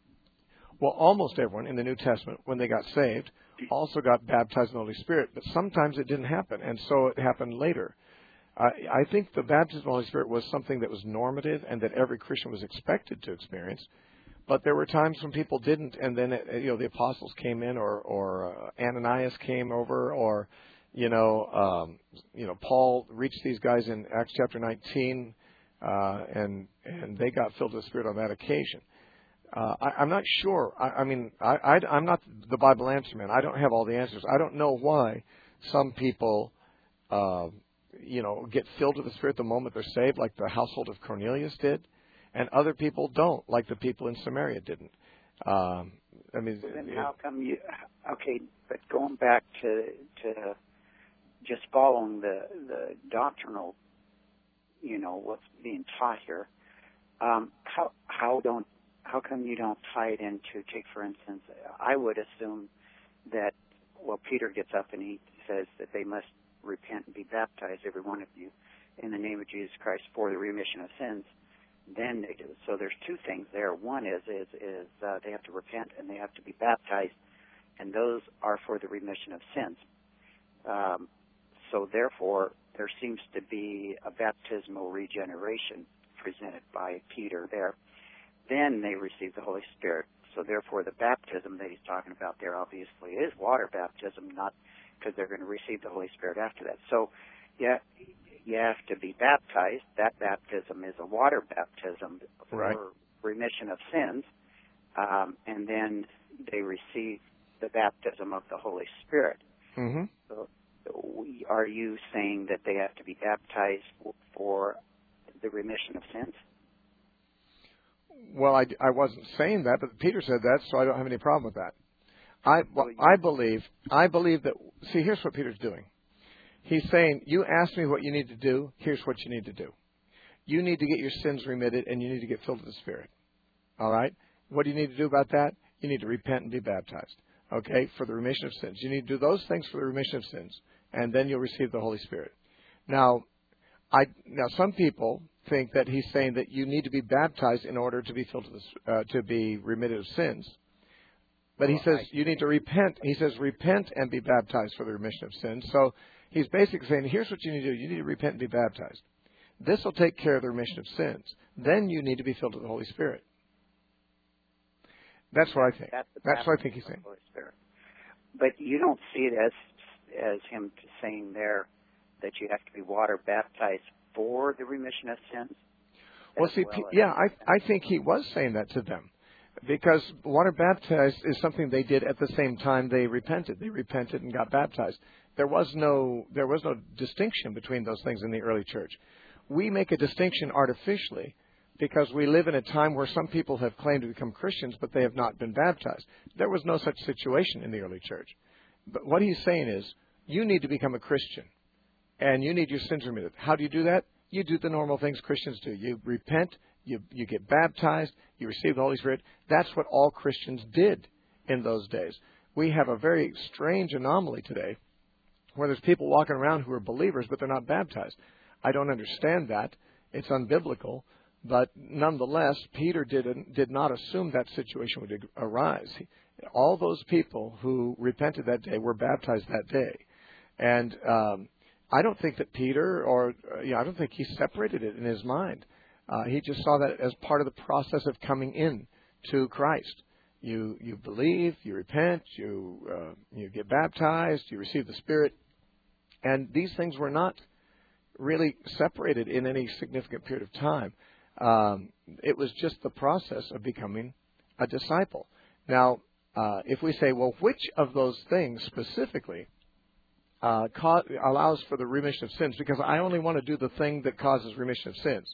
well, almost everyone in the New Testament, when they got saved, also got baptized in the Holy Spirit. But sometimes it didn't happen, and so it happened later. I, I think the baptism of the Holy Spirit was something that was normative and that every Christian was expected to experience. But there were times when people didn't, and then it, you know the apostles came in, or or uh, Ananias came over, or you know um, you know Paul reached these guys in Acts chapter nineteen, uh, and and they got filled with the Spirit on that occasion. Uh, I, I'm not sure. I, I mean, I, I, I'm not the Bible answer man. I don't have all the answers. I don't know why some people, uh, you know, get filled with the Spirit the moment they're saved, like the household of Cornelius did. And other people don't, like the people in Samaria didn't. Um, I mean, well, then it, how come you? Okay, but going back to to just following the the doctrinal, you know, what's being taught here. Um, how how don't how come you don't tie it into? Take for instance, I would assume that well, Peter gets up and he says that they must repent and be baptized, every one of you, in the name of Jesus Christ for the remission of sins. Then they do. So there's two things there. One is is is uh, they have to repent and they have to be baptized, and those are for the remission of sins. Um, so therefore, there seems to be a baptismal regeneration presented by Peter there. Then they receive the Holy Spirit. So therefore, the baptism that he's talking about there obviously is water baptism, not because they're going to receive the Holy Spirit after that. So, yeah. You have to be baptized. That baptism is a water baptism for right. remission of sins. Um, and then they receive the baptism of the Holy Spirit. Mm-hmm. So we, are you saying that they have to be baptized for the remission of sins? Well, I, I wasn't saying that, but Peter said that, so I don't have any problem with that. I, well, I believe, I believe that, see, here's what Peter's doing. He's saying, you asked me what you need to do, here's what you need to do. You need to get your sins remitted, and you need to get filled with the Spirit. All right? What do you need to do about that? You need to repent and be baptized, okay, for the remission of sins. You need to do those things for the remission of sins, and then you'll receive the Holy Spirit. Now, I, now some people think that he's saying that you need to be baptized in order to be filled with the, uh, to be remitted of sins. But he says you need to repent. He says repent and be baptized for the remission of sins. So he's basically saying, here's what you need to do. You need to repent and be baptized. This will take care of the remission of sins. Then you need to be filled with the Holy Spirit. That's what I think. That's, That's what I think he's saying. Holy Spirit. But you don't see it as as him saying there that you have to be water baptized for the remission of sins? Well, see, well yeah, I I think he was saying that to them. Because water baptized is something they did at the same time they repented. They repented and got baptized. There was no there was no distinction between those things in the early church. We make a distinction artificially because we live in a time where some people have claimed to become Christians, but they have not been baptized. There was no such situation in the early church. But what he's saying is, you need to become a Christian, and you need your sins remitted. How do you do that? You do the normal things Christians do. You repent. You, you get baptized, you receive the Holy Spirit. That's what all Christians did in those days. We have a very strange anomaly today where there's people walking around who are believers, but they're not baptized. I don't understand that. It's unbiblical. But nonetheless, Peter did, did not assume that situation would arise. All those people who repented that day were baptized that day. And um, I don't think that Peter, or uh, you know, I don't think he separated it in his mind. Uh, he just saw that as part of the process of coming in to Christ. You you believe, you repent, you uh, you get baptized, you receive the Spirit, and these things were not really separated in any significant period of time. Um, it was just the process of becoming a disciple. Now, uh, if we say, well, which of those things specifically uh, ca- allows for the remission of sins? Because I only want to do the thing that causes remission of sins.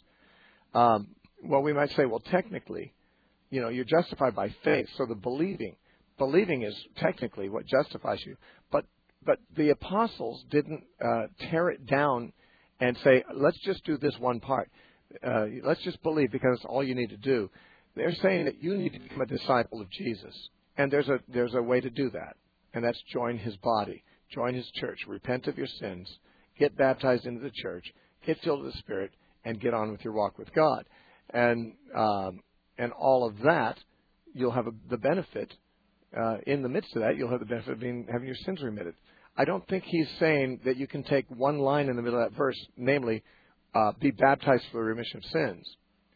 Um, well, we might say, well, technically, you know, you're justified by faith. So the believing, believing is technically what justifies you. But but the apostles didn't uh, tear it down and say, let's just do this one part. Uh, let's just believe because it's all you need to do. They're saying that you need to become a disciple of Jesus. And there's a there's a way to do that. And that's join his body, join his church, repent of your sins, get baptized into the church, get filled with the Spirit, and get on with your walk with God. And um, and all of that, you'll have a, the benefit, uh, in the midst of that, you'll have the benefit of being, having your sins remitted. I don't think he's saying that you can take one line in the middle of that verse, namely, Uh, be baptized for the remission of sins.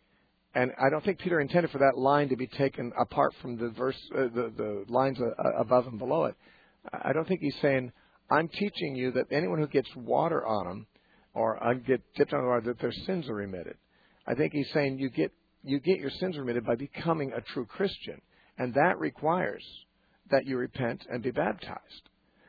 And I don't think Peter intended for that line to be taken apart from the verse, uh, the, the lines uh, above and below it. I don't think he's saying, I'm teaching you that anyone who gets water on them or uh, get dipped on the water, that their sins are remitted. I think he's saying you get you get your sins remitted by becoming a true Christian. And that requires that you repent and be baptized.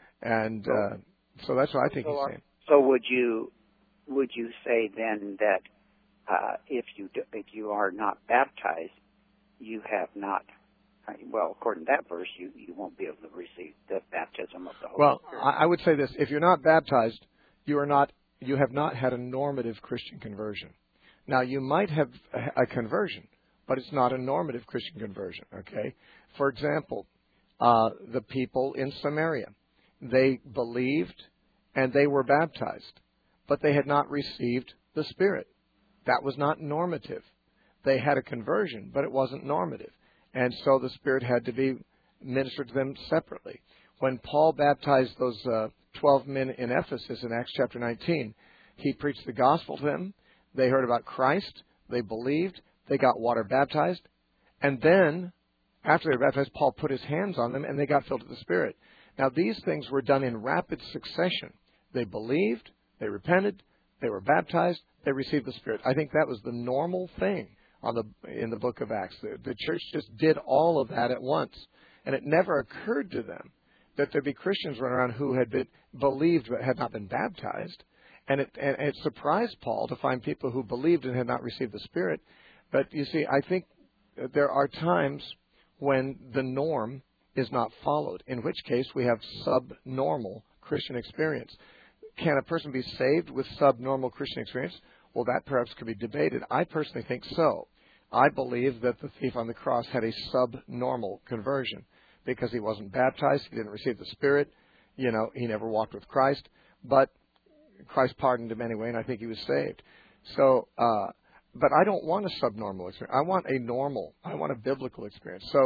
And uh, so that's what I think he's saying. So would you... Would you say then that uh, if you do, if you are not baptized, you have not? Well, according to that verse, you, you won't be able to receive the baptism of the Holy well, Spirit. Well, I would say this: if you're not baptized, you are not. You have not had a normative Christian conversion. Now, you might have a conversion, but it's not a normative Christian conversion. Okay. For example, uh, the people in Samaria, they believed and they were baptized, but they had not received the Spirit. That was not normative. They had a conversion, but it wasn't normative. And so the Spirit had to be ministered to them separately. When Paul baptized those uh, twelve men in Ephesus in Acts chapter nineteen, he preached the gospel to them. They heard about Christ. They believed. They got water baptized. And then, after they were baptized, Paul put his hands on them and they got filled with the Spirit. Now, these things were done in rapid succession. They believed. They repented, they were baptized, they received the Spirit. I think that was the normal thing on the in the book of Acts. The, the church just did all of that at once. And it never occurred to them that there'd be Christians running around who had been believed but had not been baptized. And it, and it surprised Paul to find people who believed and had not received the Spirit. But you see, I think there are times when the norm is not followed, in which case we have subnormal Christian experience. Can a person be saved with subnormal Christian experience? Well, that perhaps could be debated. I personally think so. I believe that the thief on the cross had a subnormal conversion because he wasn't baptized, he didn't receive the Spirit, you know, he never walked with Christ, but Christ pardoned him anyway, and I think he was saved. So, uh, but I don't want a subnormal experience. I want a normal, I want a biblical experience. So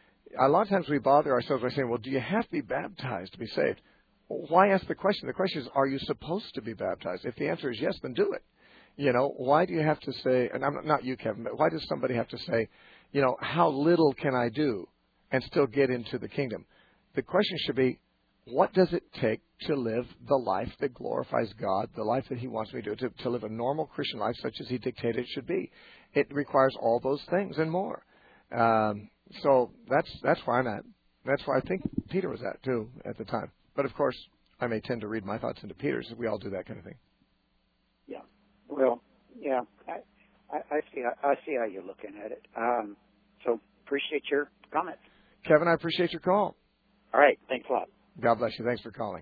a lot of times we bother ourselves by saying, well, do you have to be baptized to be saved? Why ask the question? The question is, are you supposed to be baptized? If the answer is yes, then do it. You know, why do you have to say, and I'm not you, Kevin, but why does somebody have to say, you know, how little can I do and still get into the kingdom? The question should be, what does it take to live the life that glorifies God, the life that he wants me to do, to, to live a normal Christian life such as he dictated it should be? It requires all those things and more. Um, so that's that's where I'm at. That's where I think Peter was at, too, at the time. But, of course, I may tend to read my thoughts into Peter's. We all do that kind of thing. Yeah. Well, yeah, I, I, I see. I see how you're looking at it. Um, so appreciate your comments. Kevin, I appreciate your call. All right. Thanks a lot. God bless you. Thanks for calling.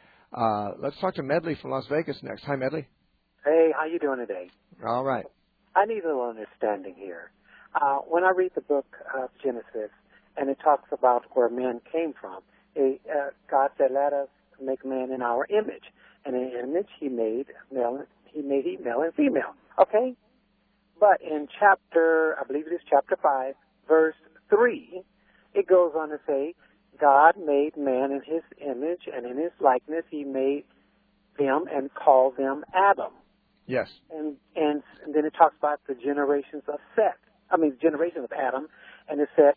Uh, let's talk to Medley from Las Vegas next. Hi, Medley. Hey, how you doing today? All right. I need a little understanding here. Uh, when I read the book of Genesis, and it talks about where man came from, it, uh, God said, "Let us make man in our image," and in image He made male. He made he male and female. Okay, but in chapter, I believe it is chapter five, verse three, it goes on to say, God made man in his image, and in his likeness he made them and called them Adam. Yes. And, and and then it talks about the generations of Seth. I mean, generations of Adam, and it said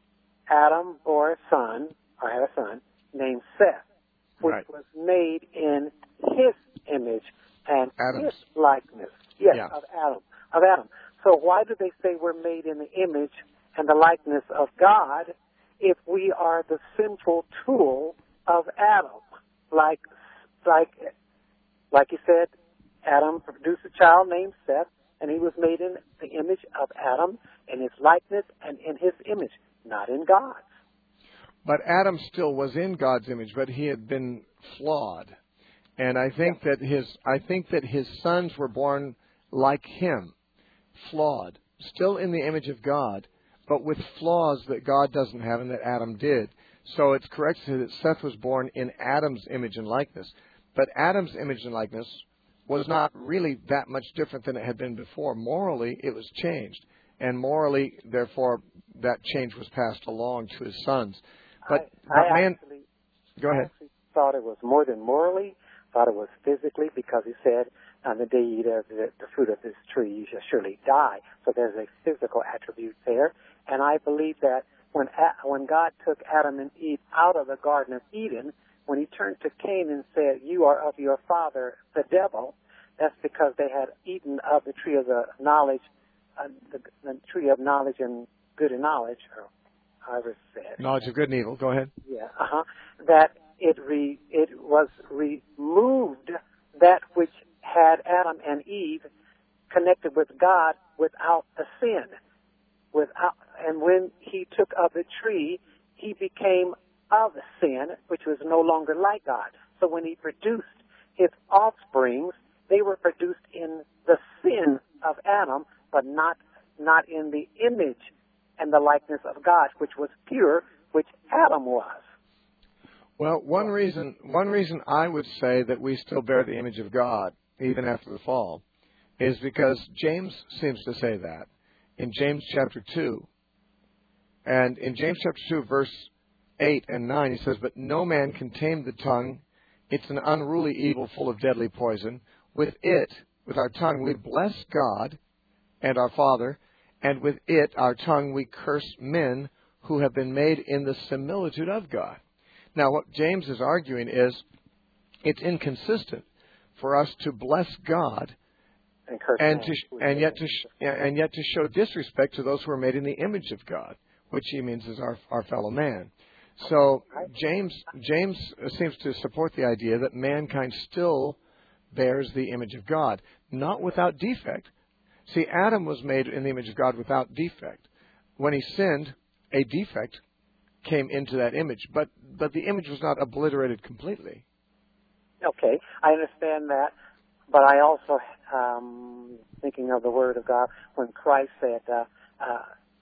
Adam bore a son, or had a son, named Seth, which right. was made in his image and Adam's. his likeness. Yes, yeah. of Adam. Of Adam. So why do they say we're made in the image and the likeness of God if we are the sinful tool of Adam? Like, like, like you said, Adam produced a child named Seth, and he was made in the image of Adam, in his likeness, and in his image, not in God's. But Adam still was in God's image, but he had been flawed. And I think yeah. that his I think that his sons were born like him, flawed, still in the image of God, but with flaws that God doesn't have and that Adam did. So it's correct to say that Seth was born in Adam's image and likeness. But Adam's image and likeness was not really that much different than it had been before. Morally, it was changed. And morally, therefore, that change was passed along to his sons. But, I, I but man, actually, go ahead. I actually thought it was more than morally, thought it was physically, because he said, on the day you eat of the, the fruit of this tree, you shall surely die. So there's a physical attribute there. And I believe that when when God took Adam and Eve out of the Garden of Eden, when he turned to Cain and said, you are of your father, the devil, that's because they had eaten of the tree of the knowledge, uh, the, the tree of knowledge and good and knowledge, or however it's said. Knowledge of good and evil. Go ahead. Yeah, uh-huh. That it re, it was removed that which had Adam and Eve connected with God without the sin. Without, and when he took of the tree, he became of sin, which was no longer like God. So when he produced his offsprings, they were produced in the sin of Adam, but not not in the image and the likeness of God, which was pure, which Adam was. Well, one reason one reason I would say that we still bear the image of God even after the fall is because James seems to say that in James chapter two. And in James chapter two, verse eight and nine, he says, but no man can tame the tongue. It's an unruly evil full of deadly poison. With it, with our tongue, we bless God and our Father, and with it, our tongue, we curse men who have been made in the similitude of God. Now, what James is arguing is it's inconsistent for us to bless God and, curse and, man. to, and, yet to sh- and yet to show disrespect to those who are made in the image of God, which he means is our, our fellow man. So James James seems to support the idea that mankind still bears the image of God, not without defect. See, Adam was made in the image of God without defect. When he sinned, a defect came into that image, but but the image was not obliterated completely. Okay, I understand that, but I also, um, thinking of the Word of God, when Christ said, uh, uh,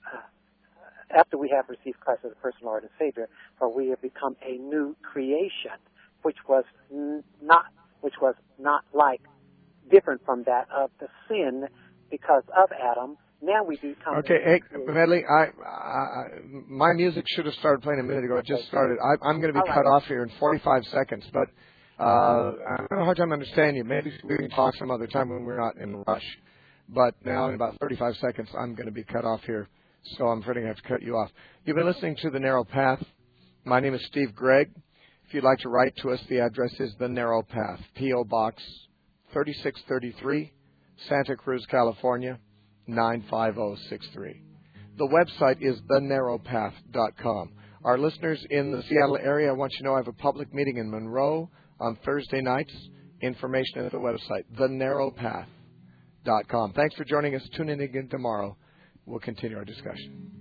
after we have received Christ as a personal Lord and Savior, for we have become a new creation, which was n- not, which was not like, different from that of the sin because of Adam. Now we become. Okay, hey, Medley, I, I, my music should have started playing a minute ago. It just started. I, I'm going to be All cut right. off here in forty-five seconds, but uh, I have a hard time understanding you. Maybe we can talk some other time when we're not in a rush. But now in about thirty-five seconds, I'm going to be cut off here. So I'm afraid I have to cut you off. You've been listening to The Narrow Path. My name is Steve Gregg. If you'd like to write to us, the address is The Narrow Path, P O Box thirty-six thirty-three, Santa Cruz, California, nine five zero six three. The website is the narrow path dot com. Our listeners in the Seattle area, I want you to know I have a public meeting in Monroe on Thursday nights. Information at the website, the narrow path dot com. Thanks for joining us. Tune in again tomorrow. We'll continue our discussion.